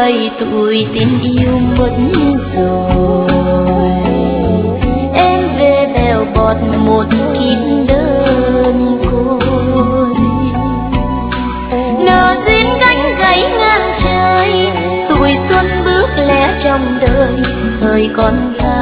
17 tuổi tình yêu mất rồi. Em về bèo bọt một kiếp đơn côi. Nợ duyên gánh gãy ngang trời, tuổi xuân bước lẻ trong đời, thời còn dài